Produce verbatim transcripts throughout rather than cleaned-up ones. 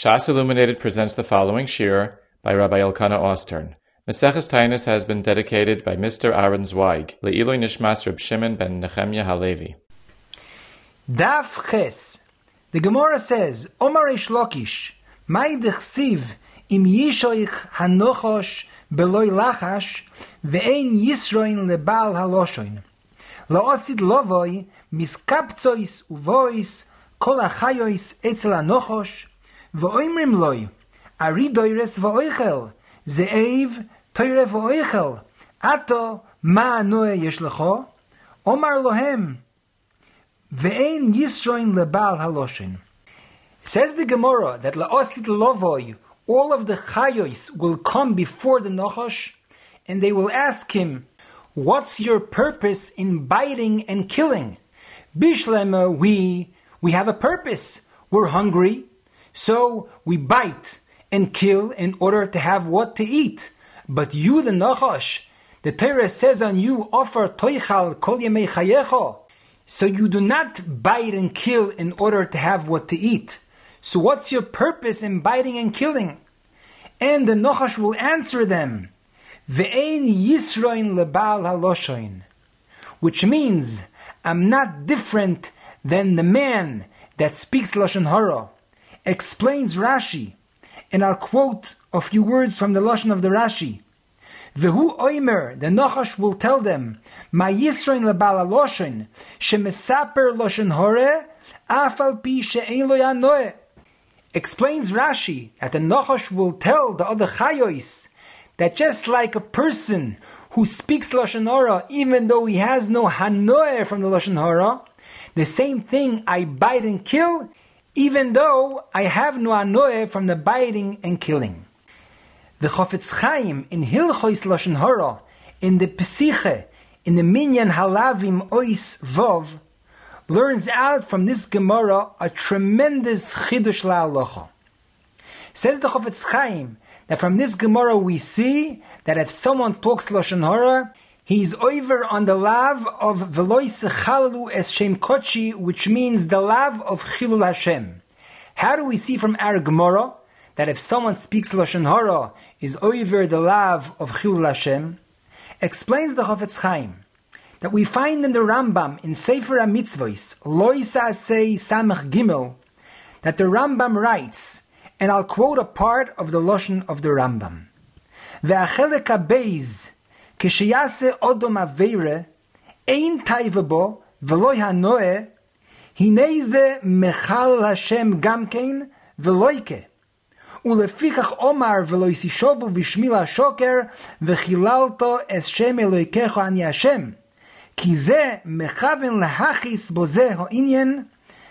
Shas Illuminated presents the following shir by Rabbi Elkanah Ostern. Maseches Tainus has been dedicated by Mister Aaron Zweig, Le'iloi Nishmas Reb Shimon ben Nechemya Halevi. Daf Ches. The Gemara says, Omar Eish Lakish, Mai dechsiv im yishoich hanochosh beloi lachash, ve'ein yisroin lebal haloshoin. La'osid lovoi miskaptzois uvois kol achayois etzel hanochosh, ve'oimrim loi, ari doires v'oichel, ze'ev toire v'oichel, ato ma noe yesh lecho, Omar lohem, ve'ein yisroin lebal haloshin. Says the Gemara that la'osit lovoi, all of the chayos will come before the Nachash, and they will ask him, what's your purpose in biting and killing? Bishlema, we, we have a purpose. We're hungry, so we bite and kill in order to have what to eat. But you, the Nachash, the Torah says on you, offer toichal kol yemei chayecho. So you do not bite and kill in order to have what to eat. So what's your purpose in biting and killing? And the Nachash will answer them, Ve'ein yisroin lebal haloshoin, which means, I'm not different than the man that speaks Lashon Hara. Explains Rashi, and I'll quote a few words from the Lashon of the Rashi. Vehu oimer, the Nachash will tell them, Ma yisroin lebal haloshoin, shemesaper Lashon Hara, afal pi she'ein lo yanoeh. Explains Rashi that the Nachash will tell the other Chayos that just like a person who speaks Lashon Hara, even though he has no Hanoeh from the Lashon Hara, the same thing I bite and kill, even though I have no Hanoeh from the biting and killing. The Chofetz Chaim in Hilchos Lashon Hara, in the Pesiche, in the Minyan Halavim Ois Vov, learns out from this Gemara a tremendous chidush la'alocha. Says the Chofetz Chaim that from this Gemara we see that if someone talks Lashon Hara, he's over on the lav of Veloi Sechalu Es Shem Kochi, which means the lav of Chilul Hashem. How do we see from our Gemara that if someone speaks Lashon Hara is over the lav of Chilul Hashem? Explains the Chofetz Chaim that we find in the Rambam in Sefer HaMitzvos, Lo Yisasei Samach Gimel, that the Rambam writes, and I'll quote a part of the Lashon of the Rambam. Ve'achelek ha'beiz, k'sheyase odom aveire, ein taiva bo, v'lo hanoeh, hinei ze mechal Hashem gamkein, v'loike. Ulefikach omar v'lo yisishovu v'shmil ha'shoker, v'chilalto es Shem Eloikecho ani Hashem. כי זה מכוון להכיס בו זה העניין,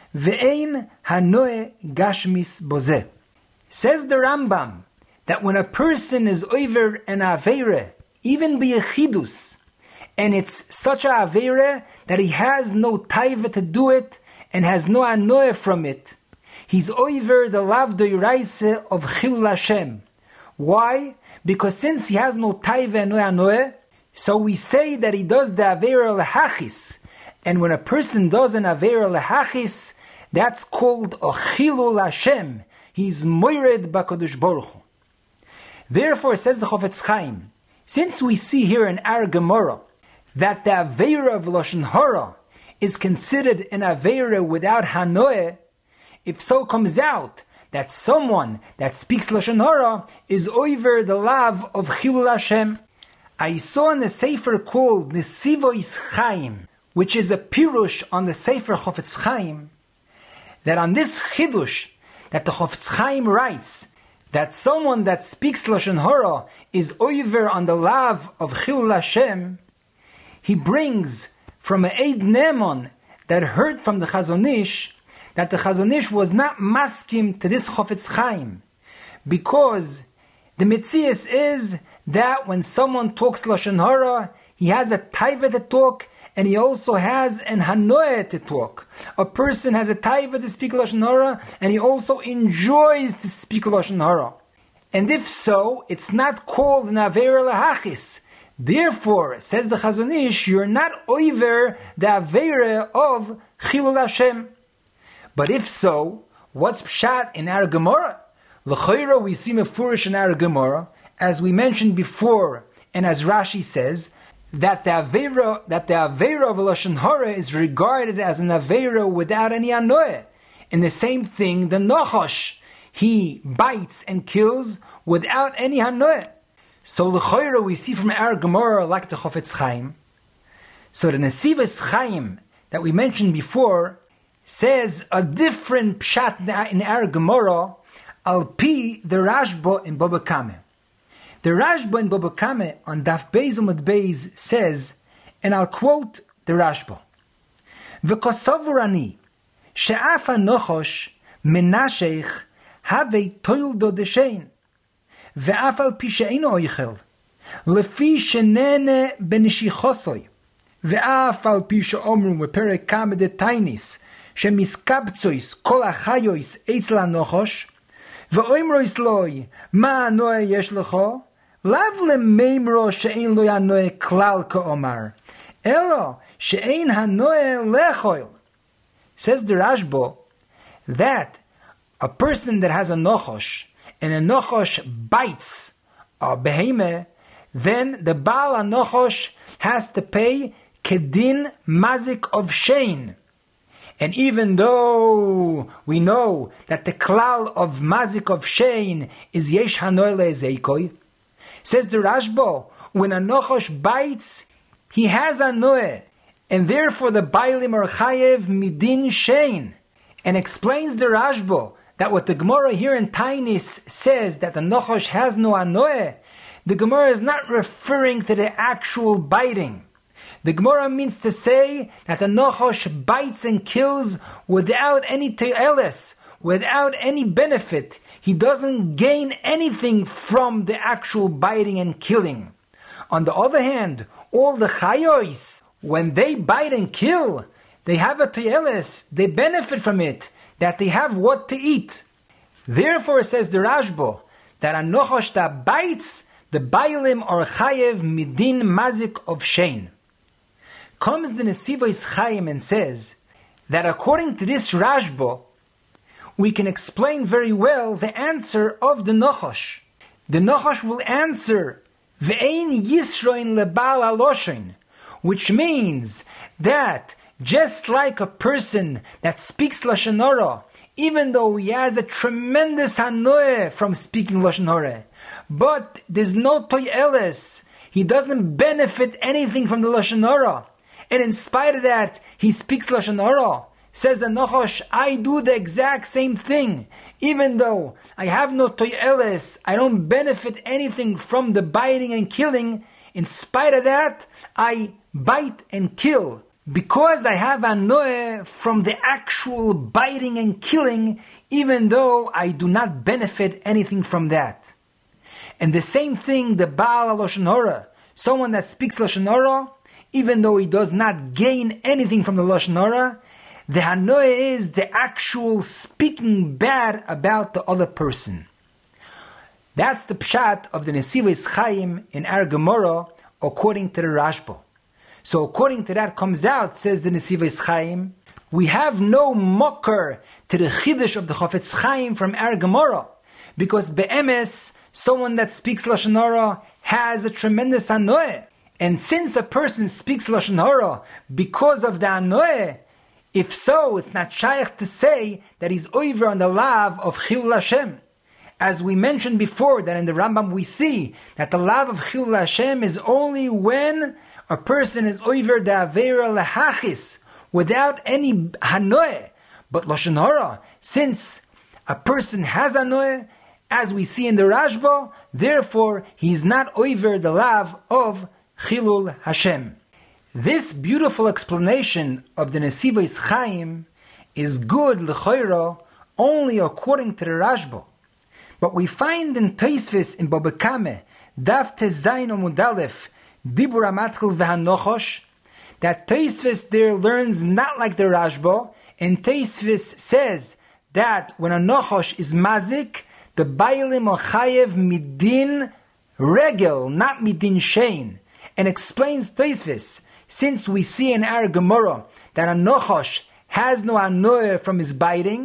ואין הנועה גשמיס בו זה. Says the Rambam, that when a person is over an aveire, even b'yechidus, and it's such a aveire that he has no taiva to do it, and has no anoeh from it, he's over the lav doiraise of Chilul Hashem. Why? Because since he has no taiva and no anoeh, so we say that he does the Aveira Lehachis. And when a person does an Aveira Lehachis, that's called a Chilul Hashem. He's Moired B'Kadosh Baruch Hu. Therefore, says the Chofetz Chaim, since we see here in our Gemara that the Aveira of Lashon Hara is considered an Aveira without Hanoeh, if so comes out that someone that speaks Lashon Hara is over the lav of Chilul Hashem. I saw in the Sefer called Nesivois Chaim, which is a pirush on the Sefer Chofetz Chaim, that on this chidush, that the Chofetz Chaim writes, that someone that speaks Lashon Hara is over on the lav of Chilul Hashem, he brings from an Eid Ne'eman that heard from the Chazon Ish, that the Chazon Ish was not maskim to this Chofetz Chaim, because the Metzias is that when someone talks Lashon Hara, he has a taiva to talk, and he also has an hanoeh to talk. A person has a taiva to speak Lashon Hara, and he also enjoys to speak Lashon Hara. And if so, it's not called an Aveira Lehachis. Therefore, says the Chazon Ish, you're not over the Aveira of Chilul Hashem. But if so, what's pshat in our Gemara? L'choira we see mefurish in our Gemara, as we mentioned before, and as Rashi says, that the Aveira, that the Aveira of Lashon Hara is regarded as an Aveira without any Anoeh. And the same thing, the Nochosh, he bites and kills without any Anoeh. So l'choira we see from our Gemara like the Chofetz Chaim. So the Nesivos Chaim that we mentioned before says a different pshat in our Gemara al pi the Rashba in Baba Kame. The Rashba in Baba Kame on Daf Beis Amud Beis says, and I'll quote the Rashba: "V'kosavur ani she'af hanochosh menasheich havei toildo deshein ve'af al pi she'eino oichel lefi shenene benishichosoi ve'af al pi she'omru meperek kame de tainis shemiskabtzois kol achayois eitz lanochosh ve'oimrois loi ma anoe yesh lecho lav lemeimro she'ein lo yanoe klal ka'omar elo she'ein hanoe lechoil." Says the Rashba that a person that has a nochosh, and a nochosh bites a behemeh, then the Baal HaNochosh has to pay kedin mazik of shein. And even though we know that the klal of mazik of shein is yesh hanoy le'ezeikoi, says the Rashba, when a nochosh bites, he has a noeh, and therefore the bailim are chayev midin shein. And explains the Rashba that what the Gemara here in Tainis says that the nochosh has no anoeh, the Gemara is not referring to the actual biting. The Gemara means to say that the nochosh bites and kills without any te'eles, without any benefit. He doesn't gain anything from the actual biting and killing. On the other hand, all the chayos, when they bite and kill, they have a te'eles, they benefit from it, that they have what to eat. Therefore, says the Rashba, that a nochosh that bites, the bailim are chayev midin mazik of shein. Comes the Nesivos Chaim and says that according to this Rashba, we can explain very well the answer of the nochosh. The nochosh will answer ve'ein yisroin lebal aloshin, which means that just like a person that speaks Lashon Hara, even though he has a tremendous hanoeh from speaking Lashon Hara, but there's no toyeles, he doesn't benefit anything from the Lashon Hara, and in spite of that, he speaks Lashon Hara. Says the Nochosh, I do the exact same thing. Even though I have no toyeles, I don't benefit anything from the biting and killing. In spite of that, I bite and kill. Because I have anoeh from the actual biting and killing, even though I do not benefit anything from that. And the same thing, the Baal Lashon Hara, someone that speaks Lashon Hara, even though he does not gain anything from the Lashon Hara, the hanoeh is the actual speaking bad about the other person. That's the pshat of the Nesivos Chaim in our Gemara, according to the Rashba. So according to that comes out, says the Nesivos Chaim, we have no mocker to the chiddush of the Chofetz Chaim from our Gemara, because be'emes, someone that speaks Lashon Hara has a tremendous hanoeh. And since a person speaks Lashon Hara because of the anoeh, if so, it's not shaykh to say that he's over on the lav of Chilul Hashem. As we mentioned before, that in the Rambam we see that the lav of Chilul Hashem is only when a person is over the Aveira Lehachis, without any hanoeh. But Lashon Hara, since a person has hanoeh, as we see in the Rashba, therefore he is not over the lav of Chilul Hashem. This beautiful explanation of the Nesivos Chaim is good l'choira only according to the Rashba. But we find in Tosfos in Baba Kame, Daf Tezayin Amud Aleph, Dibur HaMatchil v'Hanochosh, that Tosfos there learns not like the Rashba, and Tosfos says that when a Nochosh is mazik, the Bailim are chayev midin regel, not midin shein. And explains Tosfos, since we see in our Gemara that a Nochosh has no anoeh from his biting,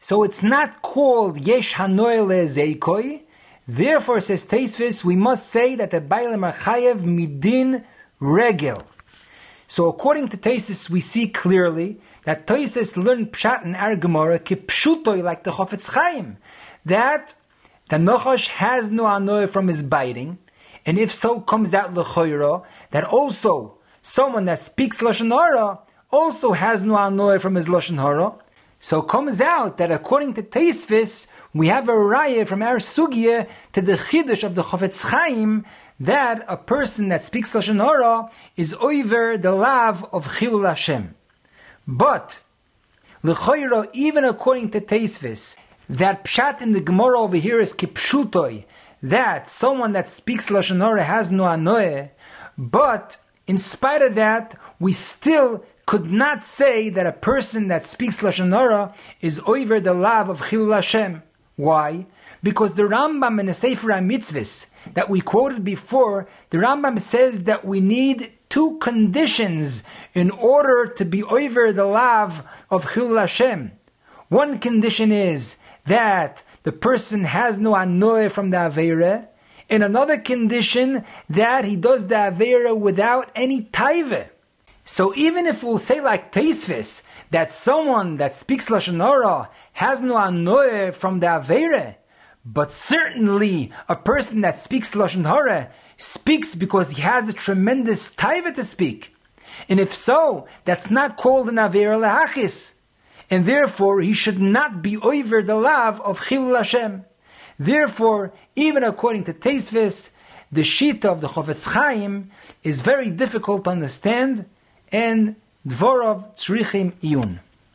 So it's not called Yesh Hanoel Zeikoi. Therefore, says Tosfos, we must say that the Bailam are Chayev Midin Regel. So according to Tosfos, we see clearly that Tosfos learned Pshat in our Gemara, Kipshutoi, like the Chofetz Chaim, that the Nochosh has no anoy from his biting, and if so, comes out l'choira, that also someone that speaks Lashon Hara also has no anoy from his Lashon Hara. So it comes out that according to Tosfos, we have a raya from our sugya to the chidush of the Chofetz Chaim that a person that speaks Lashon Hara is over the lav of Chilul Hashem. But l'choira, even according to Tosfos, that pshat in the Gemara over here is kipshutoi, that someone that speaks Lashon Hara has no anoeh, but in spite of that, we still could not say that a person that speaks Lashon Hara is over the lav of Chilul Hashem. Why? Because the Rambam in the Sefer HaMitzvos that we quoted before, the Rambam says that we need two conditions in order to be over the lav of Chilul Hashem. One condition is that the person has no anoeh from the Aveirah, and another condition that he does the Aveirah without any taiveh. So even if we'll say like Tosfos, that someone that speaks Lashon Hara has no anoeh from the Aveirah, but certainly a person that speaks Lashon Hara speaks because he has a tremendous taiveh to speak. And if so, that's not called an Aveirah Lehachis. And therefore, he should not be over the lav of Chilul Hashem. Therefore, even according to Tosfos, the shita of the Chofetz Chaim is very difficult to understand, and Dvorov Tzrichim Iyun.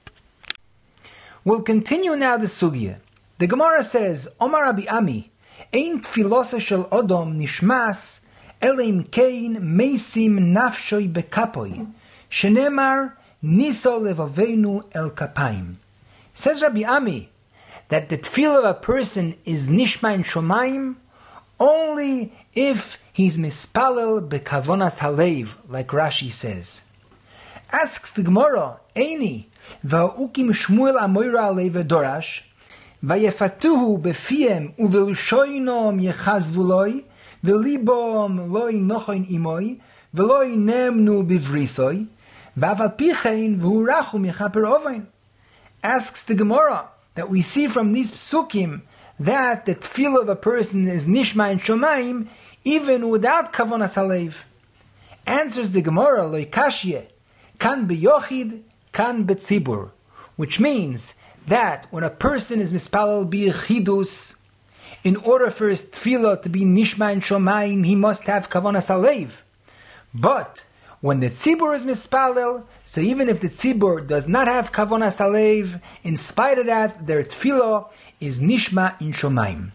We'll continue now the sugya. The Gemara says, Omar Rabbi Ami, Ein tfilosa shel Odom nishmas, Elim kein meisim nafshoi bekapoi, shenemar Niso levavenu el kapayim. Says Rabbi Ami that the tefillah of a person is nishma in shomayim only if he's mispalel bekavonas halev, like Rashi says. Asks the Gemara, Eini va'ukim Shmuel amoira alei v'dorash vayefatuhu befiem uvelushoinom yechazvuloi velibom loi nochoin imoi veloi nemnu bivrisoi. Asks the Gemara that we see from these psukim that the tefillah of a person is nishma in shomayim even without kavonas halev. Answers the Gemara, lo kashye, kan beyochid, kan betzibur, which means that when a person is mispalel biyechidus, in order for his tefillah to be nishma in shomayim, he must have kavonas halev. But when the tzibur is mispalel, so even if the tzibur does not have kavonas halev, in spite of that, their tefillah is nishma in shomayim.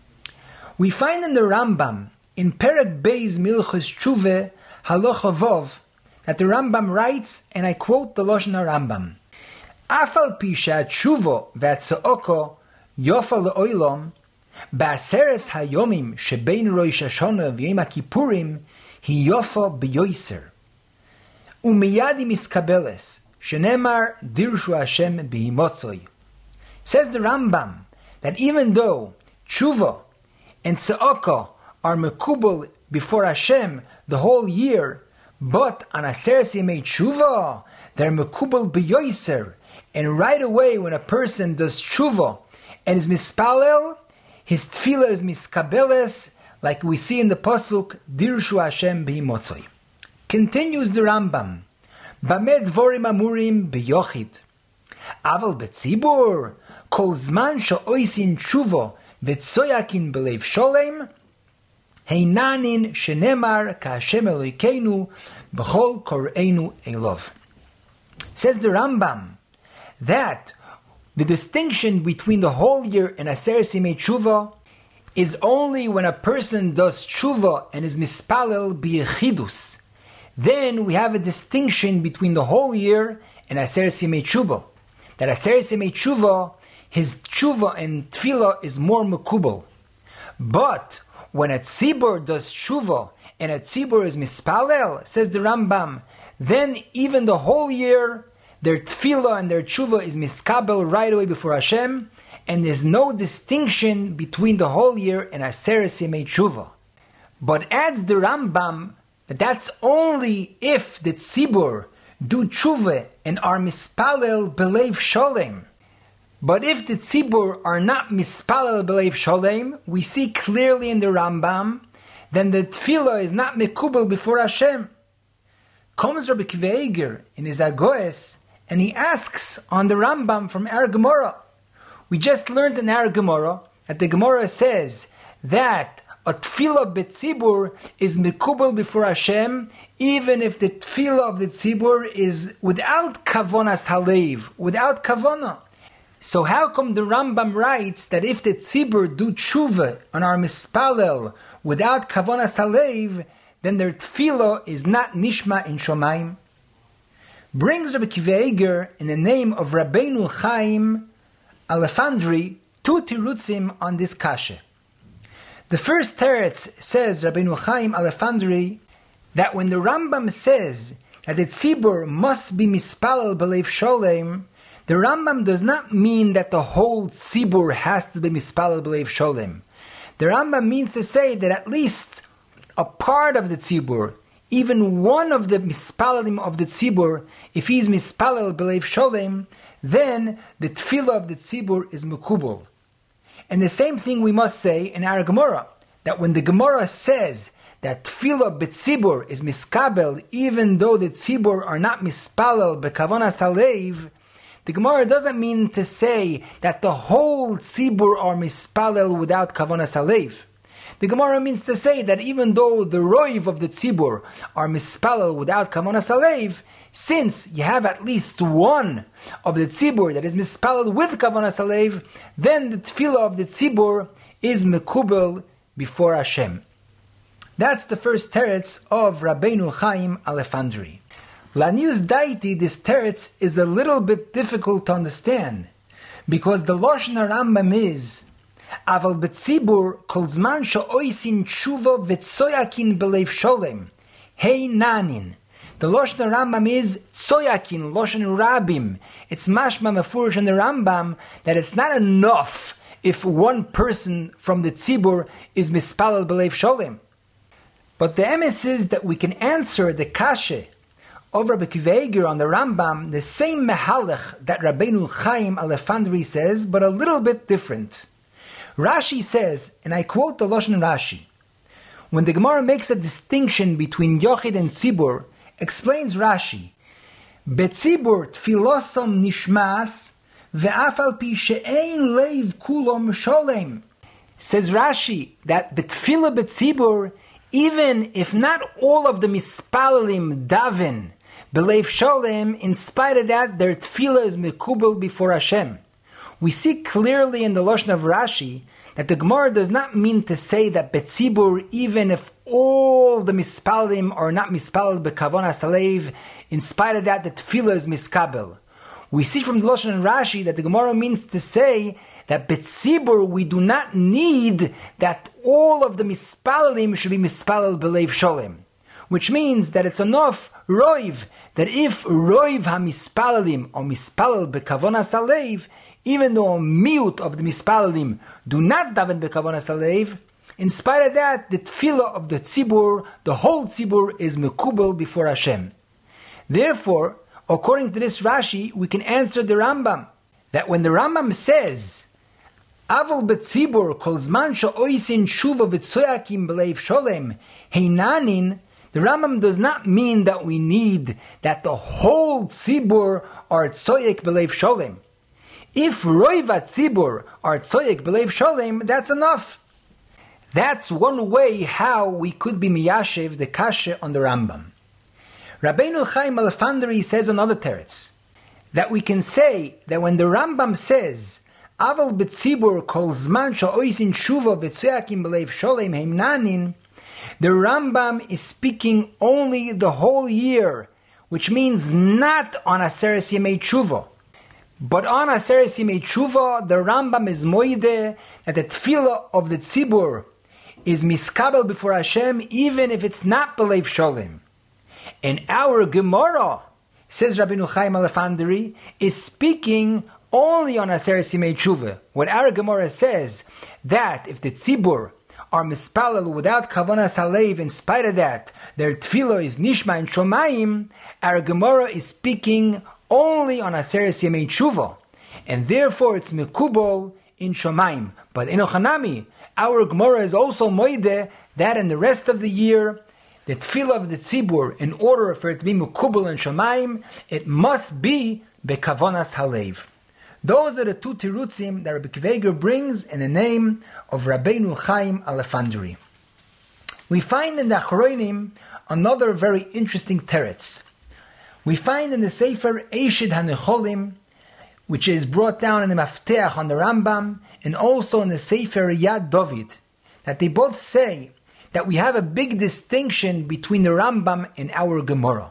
We find in the Rambam, in Perek Beis Milchos Tshuve Halacha Vov, that the Rambam writes, and I quote the Lashon HaRambam, Afal pi she'atshuvo ve'atzo'oko yofa le'oilom, ba'aseres hayomim shebein Rosh Hashanah v'yom HaKippurim hi yofa b'yoiser. Umiyadi miskabeles, shenemar dirshu Hashem b'himotzoi. Says the Rambam that even though tshuva and se'oko are mekubal before Hashem the whole year, but on Aseres Yemei Tshuva they're mekubal b'yoiser, and right away when a person does tshuva and is mispalel, his tefillah is miskabeles, like we see in the pasuk dirshu Hashem b'himotzoi. Continues the Rambam, Bamed dvorim amurim biyochid, aval betzibur, kol zman she'oisin tshuvo v'tzoyakin b'leiv sholem, heinanin shenemar ka'Hashem Elokeinu b'chol koreinu elov. Says the Rambam that the distinction between the whole year and Aseres Yemei Tshuva is only when a person does tshuva and is mispalel biyechidus. Then we have a distinction between the whole year and Aseres Yemei Tshuva. That Aseres Yemei Tshuva, his tshuva and tefillah is more mekubal. But when a tzibur does tshuva and a tzibur is mispalel, says the Rambam, then even the whole year their tefillah and their tshuva is miskabel right away before Hashem, and there's no distinction between the whole year and Aseres Yemei Tshuva. But adds the Rambam that that's only if the tzibur do tshuva and are mispalel belev sholem. But if the tzibur are not mispalel belev sholem, we see clearly in the Rambam, then the tefillah is not mekubel before Hashem. Comes Rabbi Akiva Eiger in his Agoes, and he asks on the Rambam from our Gemara. We just learned in our Gemara that the Gemara says that a tefillah betzibur is mekubel before Hashem, even if the tefillah of the tzibur is without kavonas halev, without kavona. So how come the Rambam writes that if the tzibur do tshuva and are mispalel without kavonas halev, then their tefillah is not nishma in shomayim? Brings Rabbi Akiva Eiger in the name of Rabbeinu Chaim Alefandri two tirutzim on this kasha. The first teretz says, Rabbeinu Chaim Alefandri, that when the Rambam says that the tzibur must be mispalel belev sholem, the Rambam does not mean that the whole tzibur has to be mispalel belev sholem. The Rambam means to say that at least a part of the tzibur, even one of the mispalelim of the tzibur, if he is mispalel belev sholem, then the tefillah of the tzibur is mekubal. And the same thing we must say in our Gemara, that when the Gemara says that tefillah b'tzibur is miskabel, even though the tzibur are not mispalel b'kavonas halev, the Gemara doesn't mean to say that the whole tzibur are mispalel without kavonas halev. The Gemara means to say that even though the roiv of the tzibur are mispalel without kavonas halev, since you have at least one of the tzibur that is mispalel with kavonas halev, then the tefillah of the tzibur is mekubel before Hashem. That's the first teretz of Rabbeinu Chaim Alefandri. Lanius Daiti, this teretz is a little bit difficult to understand, because the Lashon HaRambam is Aval betzibur kol zman she'oisin tshuva v'tsoyakin belev sholem hei nanin. The Lashon Rambam is Tsoyakin, Lashon Rabim. It's mashma mefurish in the Rambam that it's not enough if one person from the tzibur is mispalel belev sholem. But the emes is that we can answer the kasha of Rabbi Akiva Eiger on the Rambam, the same mehalech that Rabbeinu Chaim Alefandri says, but a little bit different. Rashi says, and I quote the Lashon Rashi, when the Gemara makes a distinction between Yochid and Tzibur, explains Rashi, Betzibur tfilosam nishmas ve'afal pi she'ein leiv kulom sholem. Says Rashi that betfila betzibur, even if not all of the mispalalim daven beleiv sholem, in spite of that their tefillah is mekubel before Hashem. We see clearly in the Lashon of Rashi that the Gemara does not mean to say that betzibur, even if all the mispalim are not mispalel bekavonas halev, in spite of that the tefillah is miskabel. We see from the Lashon and Rashi that the Gemara means to say that betzibur we do not need that all of the mispalim should be mispalel belev sholem, which means that it's enough roiv, that if roiv ha-mispalim or mispalel bekavonas halev, even though a miut of the mispalalim do not daven bekavonas halev, in spite of that, the tefillah of the tzibur, the whole tzibur, is mekubel before Hashem. Therefore, according to this Rashi, we can answer the Rambam, that when the Rambam says, Aval betzibur kol zman she'oisin shuva v'tsoyakim belev sholem heinanin, the Rambam does not mean that we need that the whole tzibur are tsoyek belev sholem. If roiva tzibur are tsoyek belev sholem, that's enough. That's one way how we could be miyashiv the kasha on the Rambam. Rabbeinu Chaim Alefandri says another teretz, that we can say that when the Rambam says Aval betzibur kol zman she'oisin shuva v'tzoyakim belev sholem heimnanin, the Rambam is speaking only the whole year, which means not on Aseres Yemei Tshuva. But on Aseres Yemei Tshuva, the Rambam is moide that the tefillah of the tzibur is miskabel before Hashem, even if it's not belev sholem. In our Gemara, says Rabbeinu Chaim Alefanderi, is speaking only on Aseret Yimei Tshuva. What our Gemara says, that if the tzibur are mispalel without kavanas halev, in spite of that, their tefillah is nishma and shomayim, our Gemara is speaking only on Aseret Yimei Tshuva, and therefore it's mekubal in shomayim. But in Ochanami, our Gemara is also moide that in the rest of the year, the tefillah of the tzibur, in order for it to be mekubal in shomayim, it must be bekavanas halev. Those are the two tirutzim that Rabbi Akiva Eiger brings in the name of Rabbeinu Chaim Alefanderi. We find in the Achronim another very interesting teretz. We find in the Sefer Eshid HaNecholim, which is brought down in the Mafteach on the Rambam, and also in the Sefer Yad David, that they both say that we have a big distinction between the Rambam and our Gemara.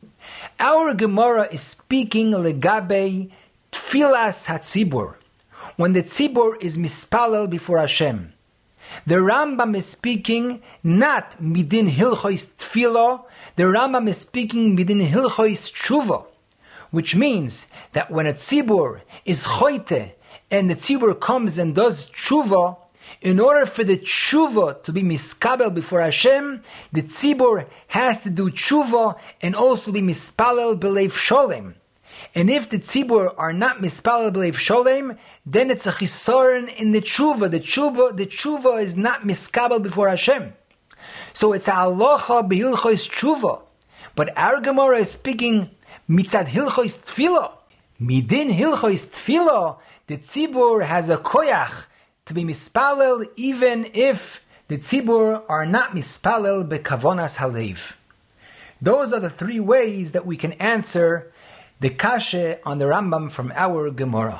Our Gemara is speaking legabe Tfilas HaTzibur, when the tzibur is mispalel before Hashem. The Rambam is speaking not midin hilchos tefillah, the Rambam is speaking midin hilchos tshuva, which means that when a tzibur is choite and the tzibur comes and does tshuva, in order for the tshuva to be miskabel before Hashem, the tzibur has to do tshuva and also be mispalel b'leiv sholem. And if the tzibur are not mispalel b'leiv sholem, then it's a chisaron in the tshuva. The tshuva, the tshuva is not miskabel before Hashem. So it's a halacha b'hilchos tshuva. But our Gemara is speaking mitzad hilchos tefillah. Midin hilchos tefillah, the tzibur has a koyach to be mispalel even if the tzibur are not mispalel bekavonas halev. Those are the three ways that we can answer the kashe on the Rambam from our Gemara.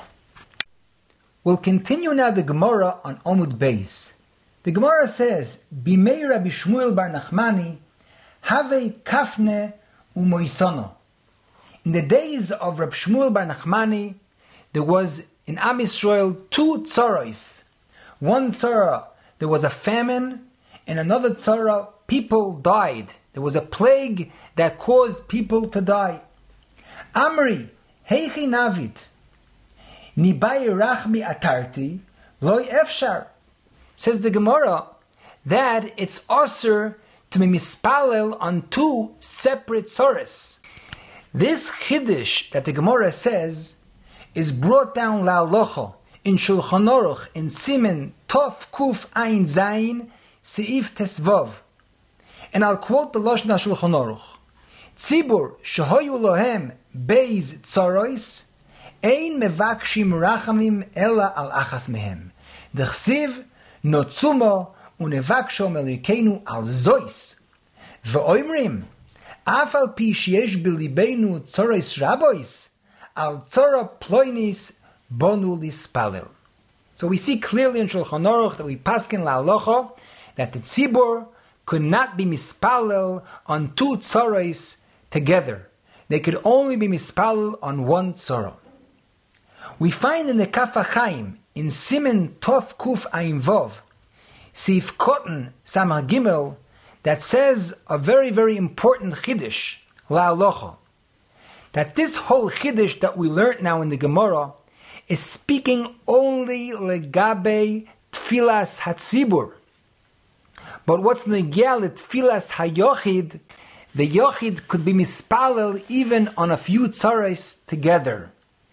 We'll continue now the Gemara on Omud Beis. The Gemara says, Bimei Rabbi Shmuel bar Nachmani, Have kafne umoisono. In the days of Rabbi Shmuel bar Nachmani, there was in Am Yisrael two tzaros. One tzara, there was a famine, and another tzara, people died. There was a plague that caused people to die. Amri, heichi navit, nibai rachmi atarti, loy efshar. Says the Gemara that it's osur to be mispalel on two separate tzoros. This chiddush that the Gemara says is brought down la'alocha in Shulchan Aruch in Simen Tov Kuf Ein Zayin Seif Tesvav. And I'll quote the Lashon HaShulchan Aruch. Tzibur shehoyu lohem beiz tzaros ein mevakshim rachamim ela al achas mehem. Dechsiv notzumo unevaksho melikeinu al zois. Ve'oimrim af al pi sheyesh b'libeinu tzaros rabois al tzara ploinis bonu lispalel. So we see clearly in Shulchan Aruch that we paskin la'alocha that the tzibur could not be mispalel on two tzaros together. They could only be mispalel on one tzara. We find in the Kaf HaChaim, in Simen Tov Kuf Ayin Vov, Sif Kotten Samar Gimel, that says a very, very important chiddush, la'alocha, that this whole chiddush that we learnt now in the Gemara is speaking only legabe tfilas hatzibur. But what's negiah letfilas hayochid, the yochid could be mispalel even on a few tzaros together.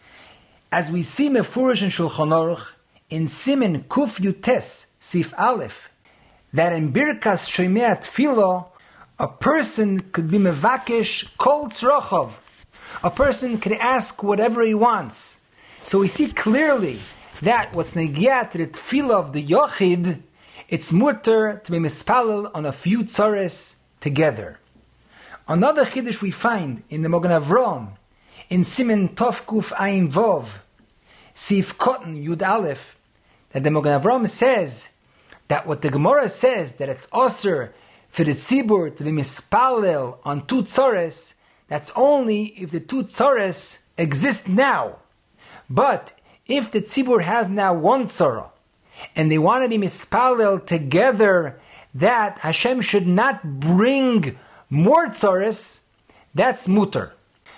As we see mefurish in Shulchan Aruch, in Simen Kuf Yutes Sif Aleph, that in Birkas Shemei Tefillah, a person could be mevakesh kol tzrochov. A person could ask whatever he wants. So we see clearly that what's negiah to the tefillah of the yochid, it's mutter to be mispalel on a few tzaros together. Another chiddush we find in the Mogen Avram, in Simen Tov Kuf Ayin Vov, Sif Kotten Yud Aleph, that the Mogen Avram says that what the Gemara says, that it's osur for the tzibur to be mispalel on two tzaros, that's only if the two tzaros exist now. But if the tzibur has now one tzara, and they want to be mispalel together, that Hashem should not bring more tzaros, that's mutter.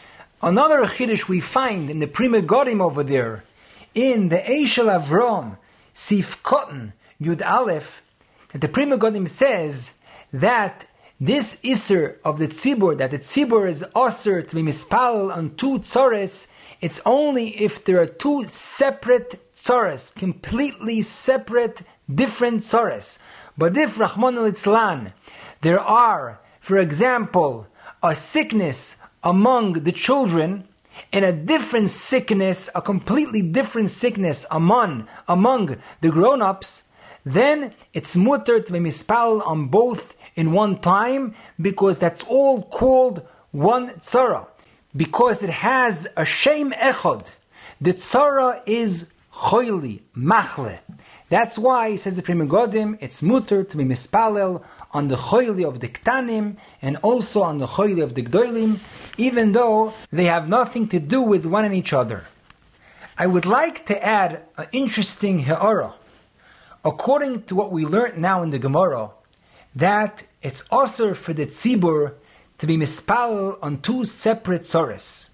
Another chiddush we find in the Pri Megadim over there, in the Eishel Avram, Sif Cotton, Yud Aleph, that the Pri Megadim says that this Isser of the Tzibur, that the Tzibur is Osir to be mispal on two tzores, it's only if there are two separate tzores, completely separate, different tzores. But if, Rahman al-Itzlan, there are, for example, a sickness among the children, and a different sickness, a completely different sickness among, among the grown-ups, then it's mutter to be mispal on both in one time, because that's all called one tzara. Because it has a shem echad. The tzara is choyli, machle. That's why, says the Pri Megadim, it's mutter to be mispalel on the choyli of the ktanim and also on the choyli of the gdoilim, even though they have nothing to do with one and each other. I would like to add an interesting he'ara. According to what we learned now in the Gemara, that it's also for the tzibur to be mispal on two separate tzores.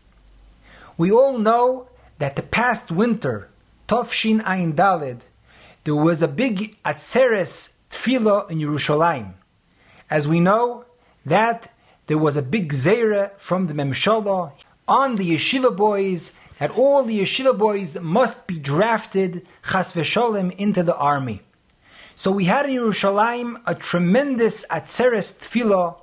We all know that the past winter, Tovshin Ayin Daled, there was a big Atzeres Tefillah in Yerushalayim. As we know that there was a big Zera from the Memshala on the yeshiva boys, that all the yeshiva boys must be drafted chas v'sholem into the army. So we had in Yerushalayim a tremendous Atzeres Tefillah,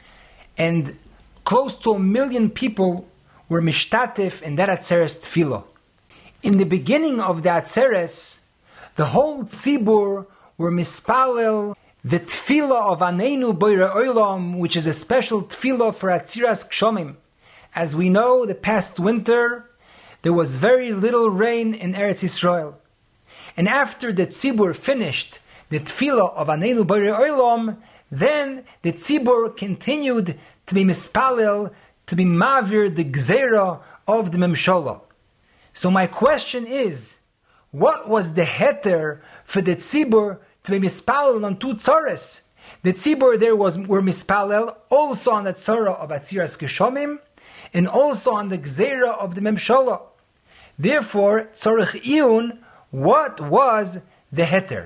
and close to a million people were mishtatif in that Atzeres Tefillah. In the beginning of the Atzeres, the whole tzibur were mispalel the tefillah of Aneinu Boire Olam, which is a special tefillah for Atziras Kshomim. As we know, the past winter, there was very little rain in Eretz Yisrael. And after the tzibur finished the tefillah of Aneinu Boire Olam, then the tzibur continued to be mispalel, to be mavir the gzera of the memshala. So my question is, what was the heter for the tzibur to be mispalel on two tzares? The tzibur there was were mispalel also on the tzara of Atziras Keshomim and also on the gzera of the memshala. Therefore, tzarich iyun, what was the heter?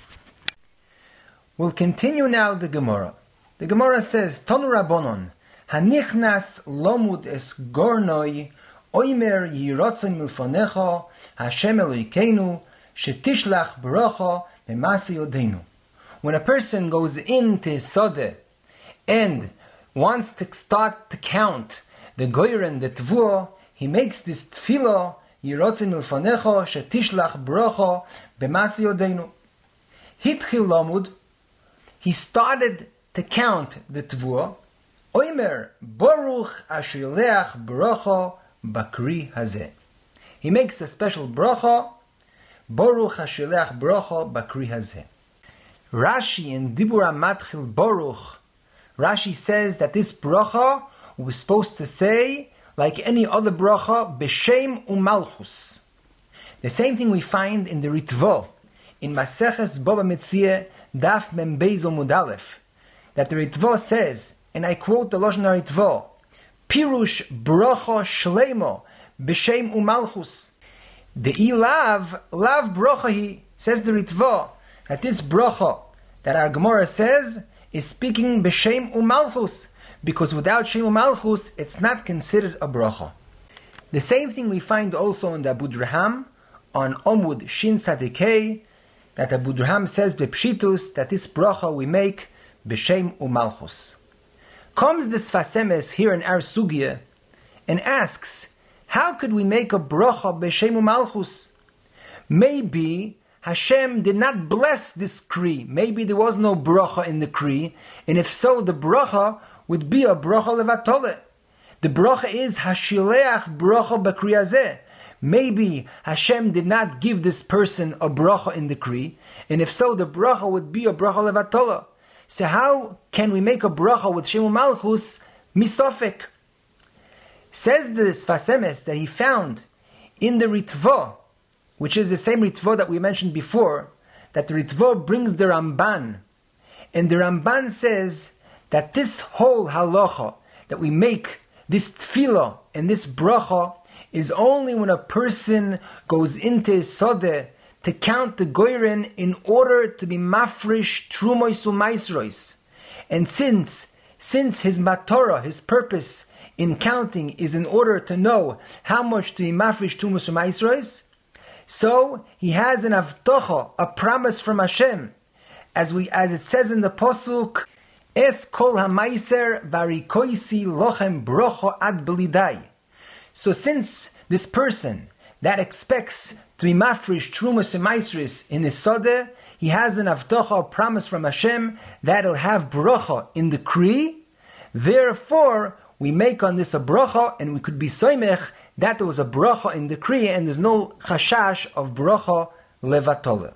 We'll continue now the Gemara. The Gemara says, Tonu Rabbonon, Hanichnas lomud es gornoi, Oimer yirotzen milfonecha, Hashem Elokeinu, shetishlach bracha b'masi yodeinu. When a person goes into his sodeh and wants to start to count the goyren, the tvuah, he makes this tefillah, yirotzen milfonecha, shetishlach bracha b'masi yodeinu. Hitchil lomud, he started to count the tvuah, Oimer Baruch Ashileach Bracha Bakri Hazeh. He makes a special bracha, Baruch Ashileach Bracha Bakri Hazeh. Rashi in Dibura Matchil Baruch, Rashi says that this bracha was supposed to say, like any other bracha, B'Shem Umalchus. The same thing we find in the Ritva, in Maseches Baba Metzia, Daf Mem Beis Omud Aleph, that the Ritva says, and I quote the Lashon Ritva, Pirush bracha shleimo b'shem umalchus. The ilav lav bracha he, says the Ritva, that this bracha that our Gemara says is speaking b'shem umalchus, because without shem umalchus it's not considered a bracha. The same thing we find also in the Abu Draham on Omud Shin Tzadikei, that Abu Draham says b'pshitus that this bracha we make b'shem umalchus. Comes the Sfas Emes here in our Sugya and asks, how could we make a bracha b'shem umalchus? Maybe Hashem did not bless this kri. Maybe there was no bracha in the kri, and if so, the bracha would be a bracha levatole. The bracha is hashileach bracha b'kri hazeh. Maybe Hashem did not give this person a bracha in the kri, and if so, the bracha would be a bracha levatola. So how can we make a bracha with Shem Malchus misofik? Says the Sfas Emes that he found in the Ritva, which is the same Ritva that we mentioned before, that the Ritva brings the Ramban, and the Ramban says that this whole halacha that we make This tefillah and this bracha is only when a person goes into his sodeh to count the goyren in order to be mafrish trumois umaisrois. And since, since his matorah, his purpose in counting is in order to know how much to be mafrish trumois umaisrois, so he has an avtocha, a promise from Hashem, as we, as it says in the pasuk, Es kol hamaiser varikoisi lochem brocho ad belidai. So since this person that expects to be mafrish trumas and maisris in his sodeh, he has an avtocha, a promise from Hashem that he'll have bracha in the kri. Therefore, we make on this a bracha, and we could be soymech that there was a bracha in the kri, and there's no chashash of bracha levatola.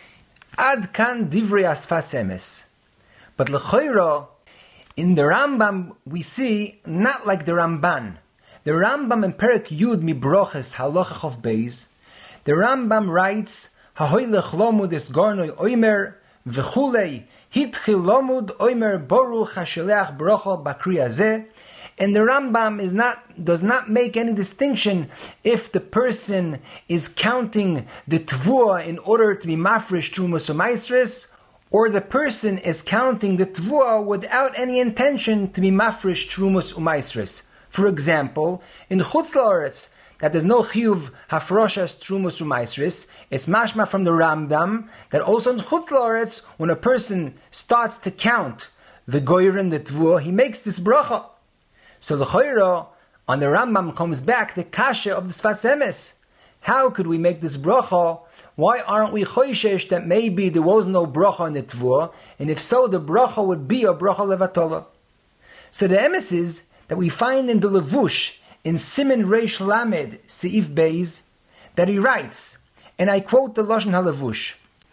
Ad kan divrei asfas emes. But l'choira, in the Rambam we see not like the Ramban. The Rambam in Perek Yud Mibroches Halacha Chof Beis, the Rambam writes, Hahoylech lomud es gornoi oimer v'chulei hitchil lomud oimer boruch hasheleach brocha bakri hazeh. And the Rambam is not does not make any distinction if the person is counting the tvua in order to be mafresh trumas or maisris, or the person is counting the tvua without any intention to be mafresh trumas umaisris. For example, in Chutz La'aretz, that there's no chiyuv hafroshas trumas umaisris, it's mashma from the Rambam that also in Chutz La'aretz, when a person starts to count the goyren, the tvua, he makes this bracha. So the choira on the Rambam comes back the kasha of the Sfas Emes. How could we make this bracha? Why aren't we choishesh that maybe there was no bracha in the tvua, and if so, the bracha would be a bracha levatola? So the emes is that we find in the Levush, in Siman Reish Lamed, Seif Beis, that he writes, and I quote the Lashon HaLevush,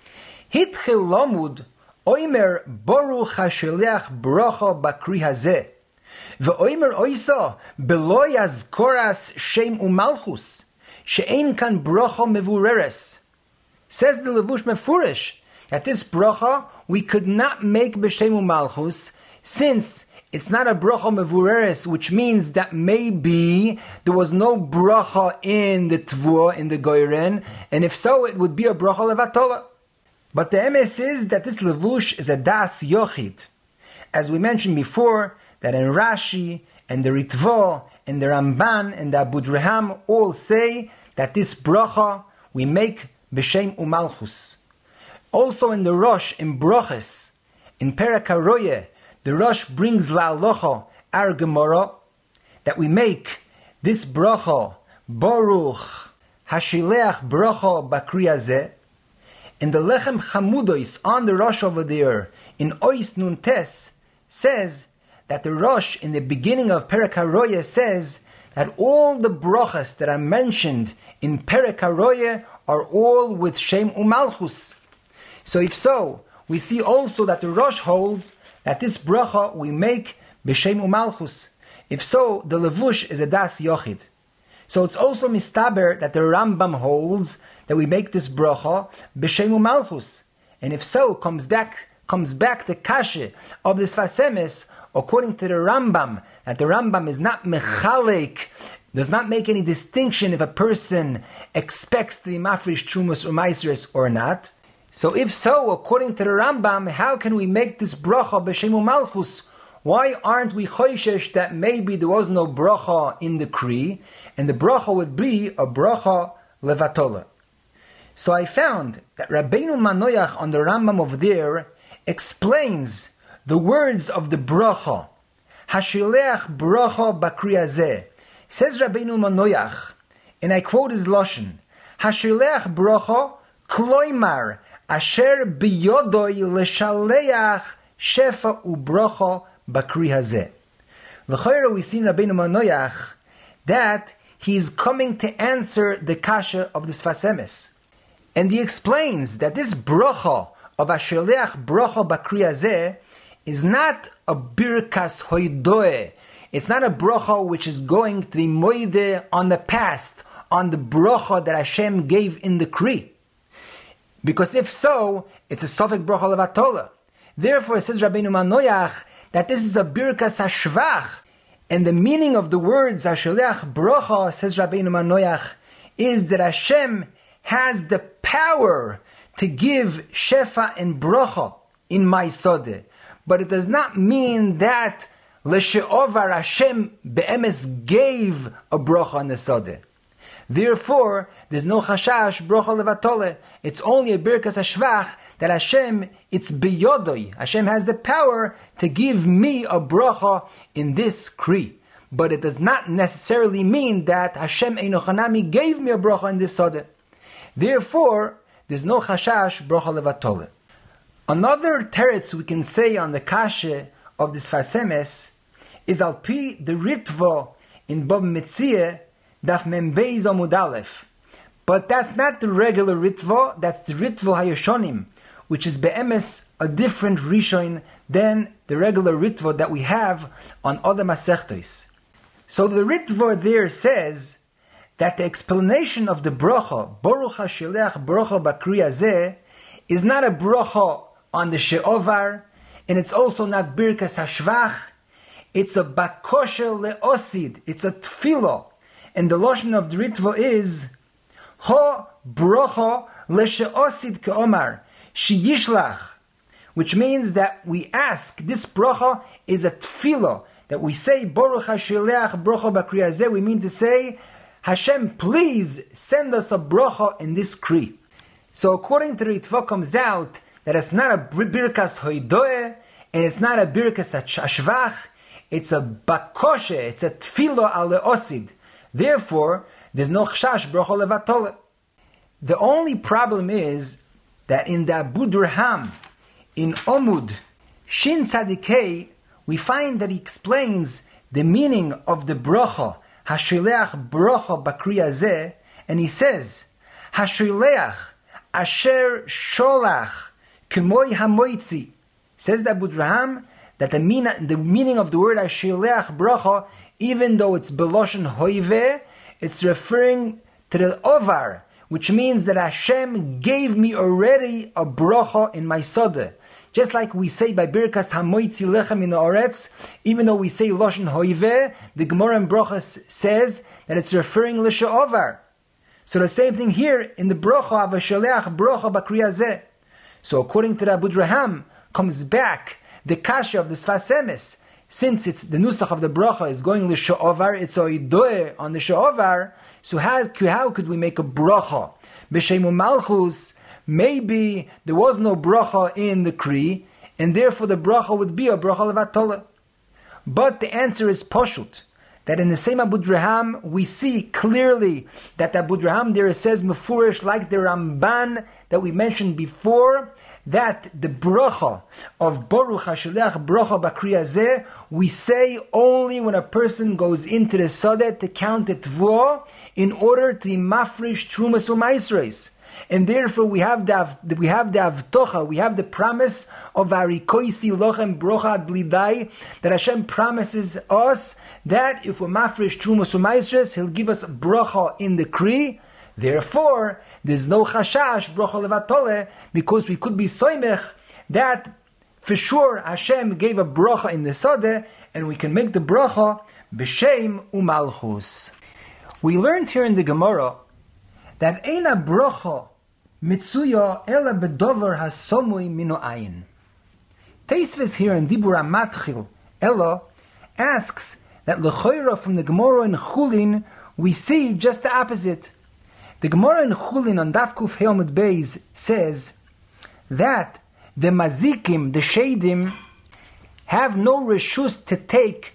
Hitchil lomud oimer boruch hasheleach bracha bakri hazeh, ve'oimer oisa belo yazkoras shem umalchus, she'ein kan bracha mevureres. Says the Levush Mefurish, that this bracha we could not make b'shem umalchus, since it's not a bracha mevureres, which means that maybe there was no bracha in the tvua, in the goyren, and if so, it would be a bracha levatola. But the emes is that this levush is a das yochid. As we mentioned before, that in Rashi, and the Ritvo, and the Ramban, and the Abu Dreham all say that this bracha we make b'shem umalchus. Also in the Rosh, in Broches, in Perek HaRoyeh, the Rosh brings la'alocha our Gemara that we make this bracha Baruch Hashileach bracha bakri hazeh. And the Lechem Chamudois on the Rosh over there in Ois Nun Tes says that the Rosh in the beginning of Perek HaRoyeh says that all the brachas that are mentioned in Perek HaRoyeh are all with Shem Umalchus. So if so, we see also that the Rosh holds that this bracha we make b'shem umalchus. If so, the levush is a das yochid. So it's also mistaber that the Rambam holds that we make this bracha b'shem umalchus. And if so, comes back comes back the kashe of this Sfas Emes, according to the Rambam, that the Rambam is not mechalek, does not make any distinction if a person expects to be mafrish trumas or maisres or not. So if so, according to the Rambam, how can we make this bracha b'shem umalchus? Why aren't we choishesh that maybe there was no bracha in the kri, and the bracha would be a bracha levatola? So I found that Rabbeinu Manoach on the Rambam over there explains the words of the bracha, Hashileach bracha bakri hazeh. Says Rabbeinu Manoach, and I quote his lashon, Hashileach bracha kloimar asher biyodoi leshaleach shefa ubracha bakri hazeh. L'chayra we see in Rabbeinu Manoach that he is coming to answer the kasha of the Sfas Emes. And he explains that this bracha of Asheleach bracha bakri hazeh is not a birkas hoidoe. It's not a bracha which is going to be moide on the past, on the bracha that Hashem gave in the kri. Because if so, it's a sofek bracha levatola. Therefore, says Rabbeinu Manoach that this is a birkas hashvach, And the meaning of the words Hasholeach Brocha, says Rabbeinu Manoach, is that Hashem has the power to give Shefa and Brocha in my Sodeh. But it does not mean that L'she'ovar Hashem be'emes gave a Brocha in the Sodeh. Therefore, there's no Chashash Brocha Levatole. It's only a Birkas HaShvach that Hashem, it's biyodoi. Hashem has the power to give me a Brocha in this Kri. But it does not necessarily mean that Hashem Einochanami gave me a Brocha in this Sodeh. Therefore, there's no Chashash Brocha Levatole. Another teretz we can say on the kashe of this Sfas Emes is al pi the Ritva in Bab Metzia Daf Mem Beis Amud Aleph. But that's not the regular Ritva, that's the Ritva Hayoshonim, which is be'emes a different Rishon than the regular Ritva that we have on other Masechtos. So the Ritva there says that the explanation of the Brocha, Baruch HaShileach Brocha Bakri Hazeh, is not a Brocha on the She'ovar, and it's also not Birkas HaShvach, it's a Bakoshe Le'osid, it's a Tfilo, and the Lashon of the Ritva is Ho Brocha Le'she'osid Ke'omar, Sheyishlach, which means that we ask, this Brocha is a Tfilo, that we say Baruch HaShileach Brocha Bakri Hazeh, we mean to say, Hashem, please send us a Brocha in this Kri. So according to the Ritva comes out that it's not a Birkas Hoidoe, and it's not a Birkas Ashvach, it's a Bakoshe, it's a Tfilo al Le'osid. Therefore, there's no Chashash Brocha Levatole. The only problem is that in the Abud Raham, in Omud, Shin Tzadikei, we find that he explains the meaning of the Brocha, Hasholeach Brocha Bakri Hazeh, and he says, Hasholeach Asher Sholach K'moi Hamoitzi. Says the Abud Raham that the, mean, the meaning of the word Hasholeach Brocha, even though it's Beloshen Hoiveh, it's referring to the Ovar, which means that Hashem gave me already a Brocha in my Sodeh. Just like we say by Birkas Hamoitzi Lechem in the Oretz, even though we say Loshen Hoiveh, the Gemara in Brochas says that it's referring L'She'ovar. So the same thing here in the Brocha of Hasholeach Brocha Bakri Hazeh. So according to the Abud Raham, comes back the kasha of the Sfas Emes, since it's the nusach of the Brocha is going L'She'ovar, it's Oidoe on the She'ovar, so how, how could we make a Brocha? B'Shemu Malchus, maybe there was no Brocha in the Kri, and therefore the Brocha would be a Brocha Levatole. But the answer is Poshut, that in the same Abud Raham, we see clearly that the Abud Raham there says Mefurish, like the Ramban that we mentioned before, that the Brocha of Baruch HaShileach Brocha Bakri Hazeh, we say only when a person goes into the Sodeh to count the Tvuah in order to mafresh Trumas u'Maisros. And therefore we have the we have the Avtocha, we have the promise of Arikoisi Lochem Brocha Ad Blidai, that Hashem promises us that if we mafresh Trumas u'Maisros, He'll give us Brocha in the Kri. Therefore, there's no Chashash Brocha Levatole, because we could be soimech that for sure Hashem gave a Brocha in the Sodeh, and we can make the Brocha B'Shem u'Malchus. We learned here in the Gemara that Eina Brocha Mitzuya Ela Bedover Hasomui Mino Ayin. Teisves here in Dibur HaMatchil Ela asks that L'choira from the Gemara in Chulin we see just the opposite. The Gemara in Chulin on Daf Kuf Hei Amud Beis says that the mazikim, the sheidim, have no reshus to take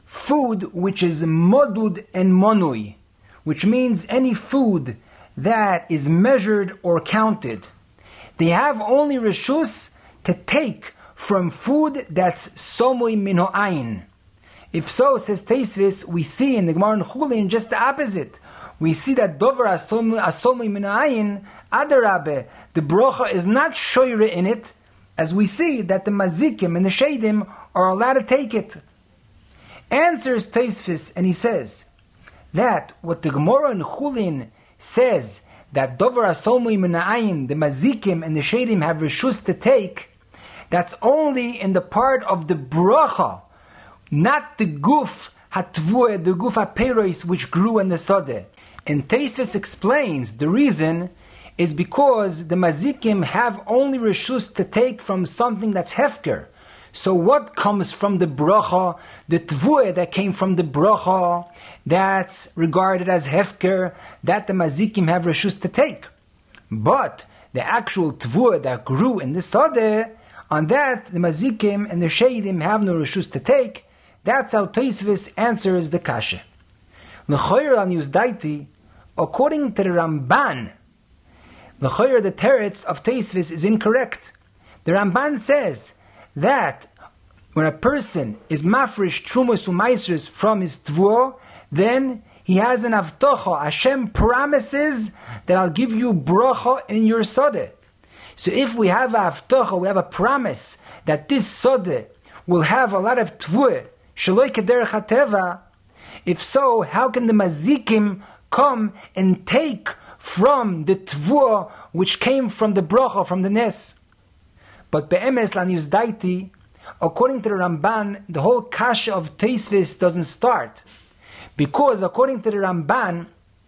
food which is modud and monui, which means any food that is measured or counted. They have only reshus to take from food that's somui min ha'ayin. If so, says Teisvis, we see in the Gemara in Chulin just the opposite. We see that dover asomui min ha'ayin, adarabe, the brocha is not shoyre in it, as we see that the mazikim and the sheidim are allowed to take it. Answers Teisvis, and he says that what the Gemara in Chulin says, that dover asomui min ha'ayin, the mazikim and the sheidim have reshus to take, that's only in the part of the bracha, not the guf hatvua, the gufa perois which grew in the sodeh. And Tosfos explains the reason is because the mazikim have only reshus to take from something that's hefker. So what comes from the bracha, the tvua that came from the bracha, that's regarded as hefker, that the mazikim have reshus to take. But the actual tvua that grew in the sodeh, on that the mazikim and the sheidim have no reshus to take. That's how Tosfos answers the kasha. L'choyer al Yuzdaiti, according to the Ramban, l'choyer the teretz of Tosfos is incorrect. The Ramban says that when a person is mafresh trumos u'maisros from his tvua, then he has an avtocha. Hashem promises that I'll give you bracha in your sodeh. So if we have a avtocha, we have a promise that this sodeh will have a lot of tvua, shaloi kederech hateva. If so, how can the mazikim come and take from the tvua which came from the bracha, from the nes? But be'emes lan Yuzdaiti, according to the Ramban, the whole kasha of Tosfos doesn't start. Because according to the Ramban,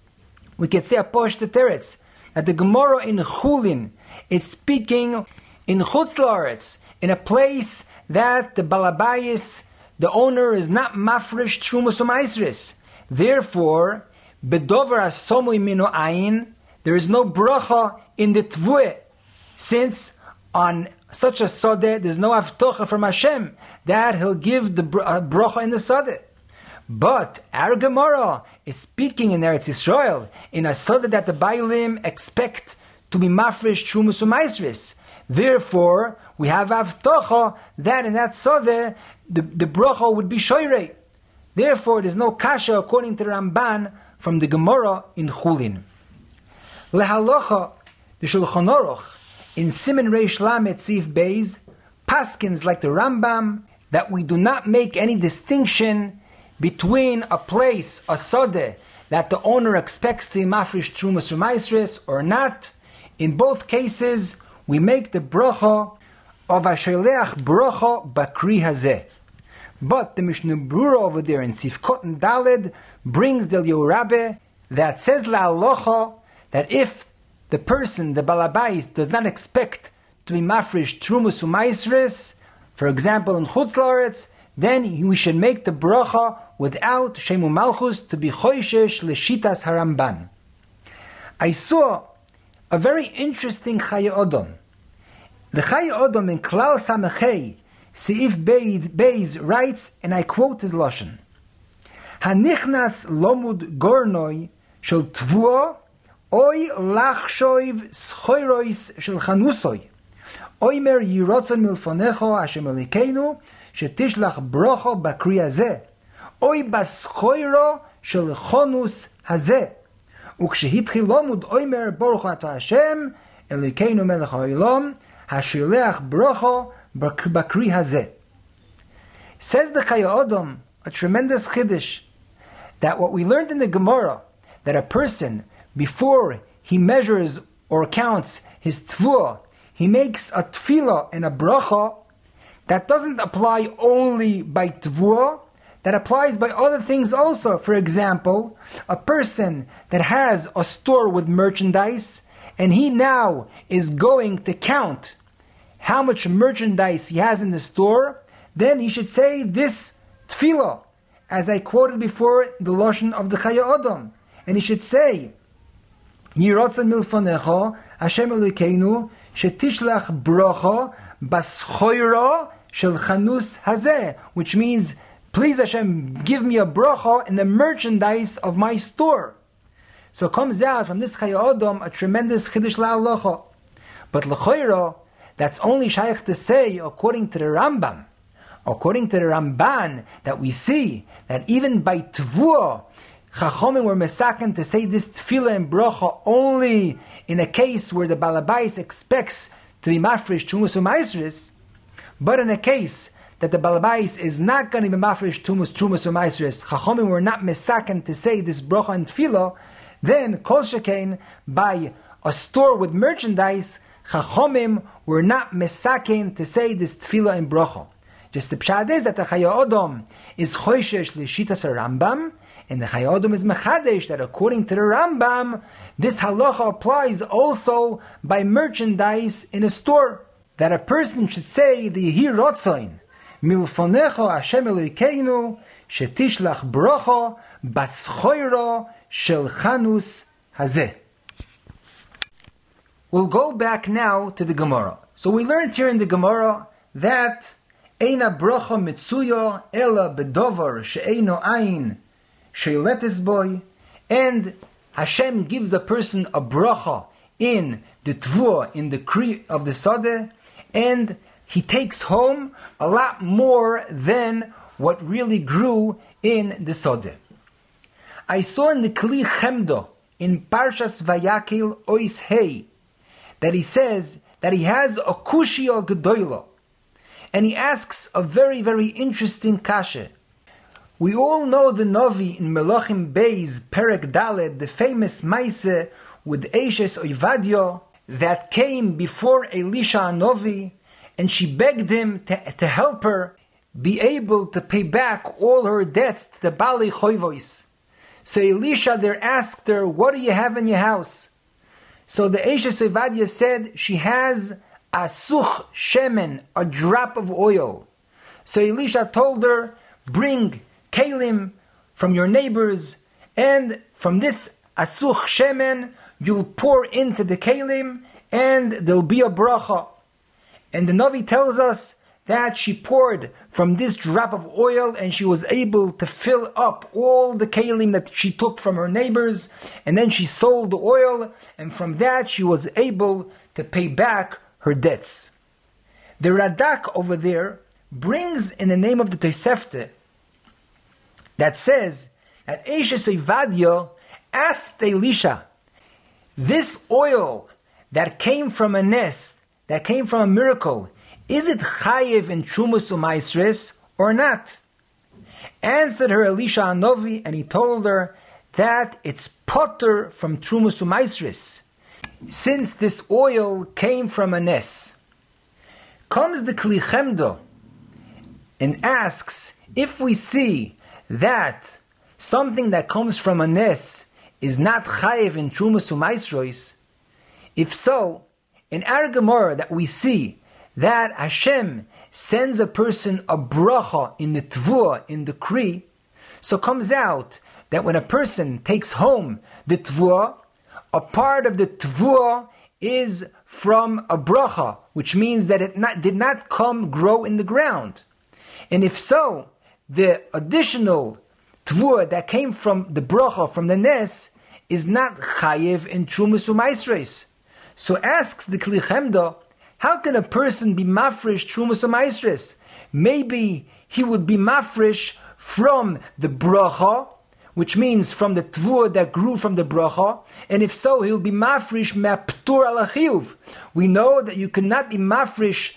we can say a posh teretz, that the Gemara in Chulin is speaking in Chutz La'aretz, in a place that the Balabayis, the owner, is not mafresh trumos u'maisros. Therefore, bedover asomui mino ayin, there is no bracha in the tvua, since on such a sodeh there's no avtocha from Hashem that He'll give the bracha in the sodeh. But our Gemara is speaking in Eretz Yisrael in a sodeh that the Bailim expect to be mafresh trumos u'maisros. Therefore, we have avtocha that in that sodeh the, the bracha would be shoyrei. Therefore, there's no kasha according to the Ramban from the Gemara in Chulin. Lehalocha, the Shulchan Aruch in Siman Reish Lamed Tzif Beis paskins like the Rambam that we do not make any distinction between a place, a sodeh, that the owner expects to mafresh trumos u'maisros or not. In both cases, we make the bracha of Asheleach bracha bakri hazeh. But the Mishnah Brura over there in Sifkot and Daled brings the Yorabe that says la'alocha that if the person, the balabais, does not expect to be mafresh trumos u'maisros, for example in Chutz La'aretz, then we should make the bracha without Shemu Malchus to be choishesh l'shitas haramban. I saw a very interesting Chayei Odom. The Chayei Odom in Klal Samechei Seif Beis writes, and I quote his lashon: Hanichnas lomud gornoi shel tvua oy lachshoiv schoirois shel chanusoi oymer yirotzon milfonecho Hashem Elokeinu shetishlach brocho bakri hazeh oy baschoiro shel chonus hazeh ukshehitchil lomud oymer baruch atah Hashem Elokeinu melech haolam hashileach brocho bakri hazeh. Says the Chayei Odom, a tremendous chiddush, that what we learned in the Gemara, that a person, before he measures or counts his tvua, he makes a tefillah and a bracha, that doesn't apply only by tvua, that applies by other things also. For example, a person that has a store with merchandise, and he now is going to count how much merchandise he has in the store, then he should say this tefillah, as I quoted before, the lashon of the Chayei Odom, and he should say, Yirotzon milfonecho Hashem Elokeinu shetishlach brocha baschoiro shel chanus hazeh, which means, please Hashem, give me a bracha in the merchandise of my store. So comes out from this Chayei Odom a tremendous chiddush la'alocha. But l'choiro, that's only shaykh to say according to the Rambam, according to the Ramban, that we see that even by tvua, Chachomim were mesaken to say this tefillah and bracha only in a case where the balabais expects to be mafresh trumos u'maisros, but in a case that the balabais is not going to be mafresh trumos trumos u'maisros, Chachomim were not mesaken to say this bracha and tefillah, then kol shekain by a store with merchandise, Chachomim were not mesaken to say this tefillah and bracha. Just the pshat is that the Chayei Adam is choishesh l'shitas Rambam, and the Chayei Adam is mechadesh that according to the Rambam, this halacha applies also by merchandise in a store. That a person should say the Yehi Rotzain milfonecho Hashem Elokeinu shetishlach brocha baschoiro shel chanus hazeh. We'll go back now to the Gemara. So we learned here in the Gemara that Eina brocha mitzuyo ela bedovar she'eino ayin she'letes boy, and Hashem gives a person a bracha in the tvua, in the kri of the sadeh, and he takes home a lot more than what really grew in the sadeh. I saw in the Kli Chemdo in Parshas Vayakil Ois Hei that he says that he has a kushia gedoyla, and he asks a very, very interesting kasha. We all know the Novi in Melachim Bey's Perek Daled, the famous Maise with Eishes Oivadio that came before Elisha Novi, and she begged him to, to help her be able to pay back all her debts to the Bali Choivois. So Elisha there asked her, what do you have in your house? So the Eishes Oivadia said she has a such shemen, a drop of oil. So Elisha told her, bring kalim from your neighbors, and from this asuch shemen you'll pour into the kalim, and there'll be a bracha. And the Navi tells us that she poured from this drop of oil, and she was able to fill up all the kalim that she took from her neighbors, and then she sold the oil, and from that she was able to pay back her debts. The Radak over there brings in the name of the Tosefta that says that Eishes Oivadio asked Elisha, this oil that came from a nest, that came from a miracle, is it chayev in Trumas Umaisres or not? Answered her Elisha Anovi, and he told her that it's potter from Trumas Umaisres, since this oil came from a nest. Comes the Kli Chemdo and asks, if we see that something that comes from a nes is not chayev in Trumas Umaisros, if so, in our Gemara that we see that Hashem sends a person a bracha in the tvua, in the kri, so comes out that when a person takes home the tvua, a part of the tvua is from a bracha, which means that it not, did not come grow in the ground. And if so, the additional tvua that came from the bracha, from the nes, is not chayev in Trumas Umaisros. So asks the Kli Chemda, how can a person be mafresh Trumas Umaisros? Maybe he would be mafresh from the bracha, which means from the tvua that grew from the bracha, and if so, he'll be mafresh me'aptur al achiyuv. We know that you cannot be mafresh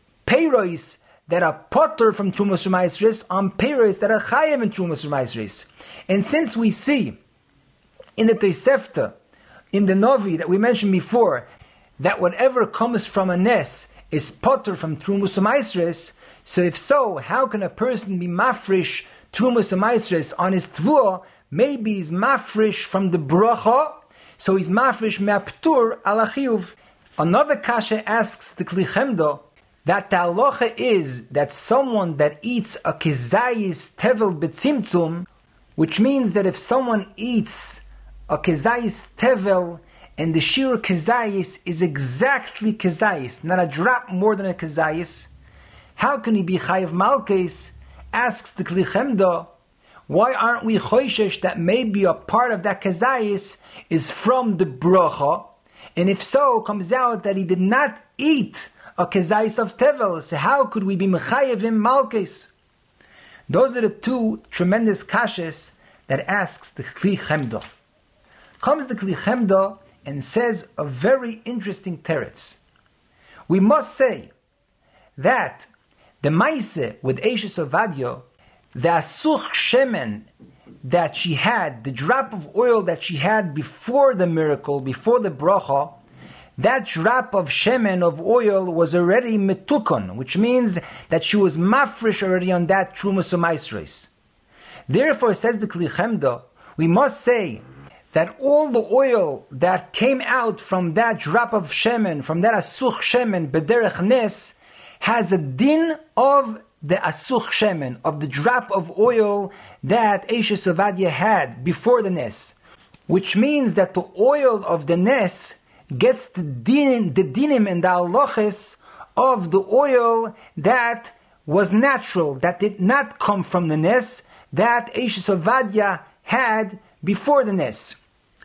peiros that are potter from Trumas Umaisros on peiros that are chayev in Trumas Umaisros. And since we see in the Tosefta, in the Novi that we mentioned before, that whatever comes from a nes is potter from Trumas Umaisros, so if so, how can a person be mafresh Trumas Umaisros on his tvua? Maybe he's mafresh from the bracha, so he's mafresh me'aptur al achiyuv. Another kasha asks the Kli Chemda that the halacha is that someone that eats a kezayis tevel betzimtzum, which means that if someone eats a kezayis tevel and the shir kezayis is exactly kezayis, not a drop more than a kezayis, how can he be chayev malkes? Asks the Kli Chemda, why aren't we choishesh that maybe a part of that kezayis is from the bracha, and if so, comes out that he did not eat a kezayis of tevel, so how could we be mechayev him malkes? Those are the two tremendous kashas that asks the Kli Chemda. Comes the Kli Chemda and says a very interesting teretz. We must say that the Maise with Eishes Ovadia, the Asuch Shemen that she had, the drop of oil that she had before the miracle, before the bracha, that drop of shemen, of oil, was already metukon, which means that she was mafresh already on that Trumas Umaisres. Therefore, says the Kli Chemda, we must say that all the oil that came out from that drop of shemen, from that asuch shemen, bederech nes, has a din of the asuch shemen, of the drop of oil that Eishes Ovadia had before the nes, which means that the oil of the nes gets the din, the dinim and the aloches of the oil that was natural, that did not come from the nes, that Eishes Ovadia had before the nes.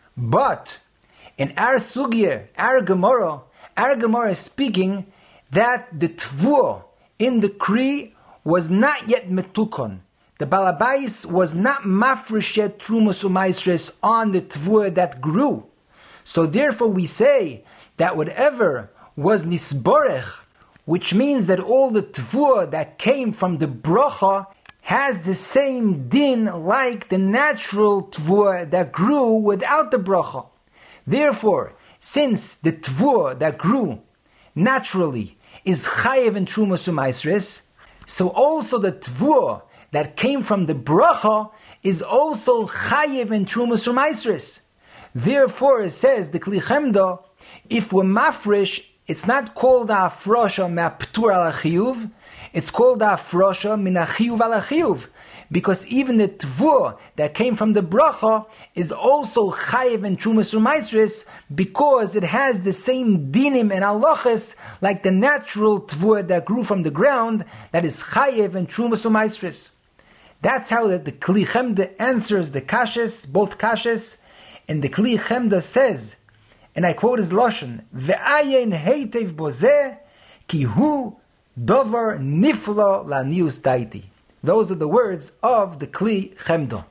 But in our sugya, our Gemara, our Gemara is speaking that the tvuah in the kri was not yet metukon. The balabais was not mafresh yet trumas umaisres on the tvuah that grew. So therefore we say that whatever was nisborech, which means that all the tvuah that came from the bracha has the same din like the natural tvuah that grew without the bracha. Therefore, since the tvuah that grew naturally is chayev in trumas umaisres, so also the tvuah that came from the bracha is also chayev in trumas umaisres. Therefore, it says the Kli Chemda, if we're mafresh, it's not called a afrosha me'aptur al chiyuv, it's called a afrosha min achiyuv al chiyuv, because even the tvuah that came from the bracha is also chayev in trumas umaisres, because it has the same dinim and halachas like the natural tvuah that grew from the ground, that is chayev in trumas umaisres. That's how the, the Kli Chemda answers the kashes, both kashes, and the Kli Chemda says, and I quote his lashon, "Ve'ayin heitev bozeh ki hu dover niflo lanius daiti." Those are the words of the Kli Chemda.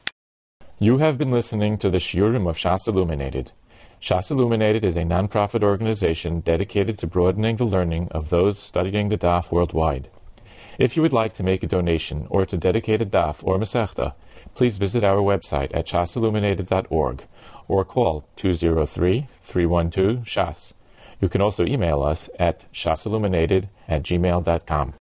You have been listening to the Shiurim of Shas Illuminated. Shas Illuminated is a non-profit organization dedicated to broadening the learning of those studying the Daf worldwide. If you would like to make a donation or to dedicate a Daf or Masechta, please visit our website at shas illuminated dot org or call two oh three, three one two, S H A S. You can also email us at shasilluminated at gmail dot com.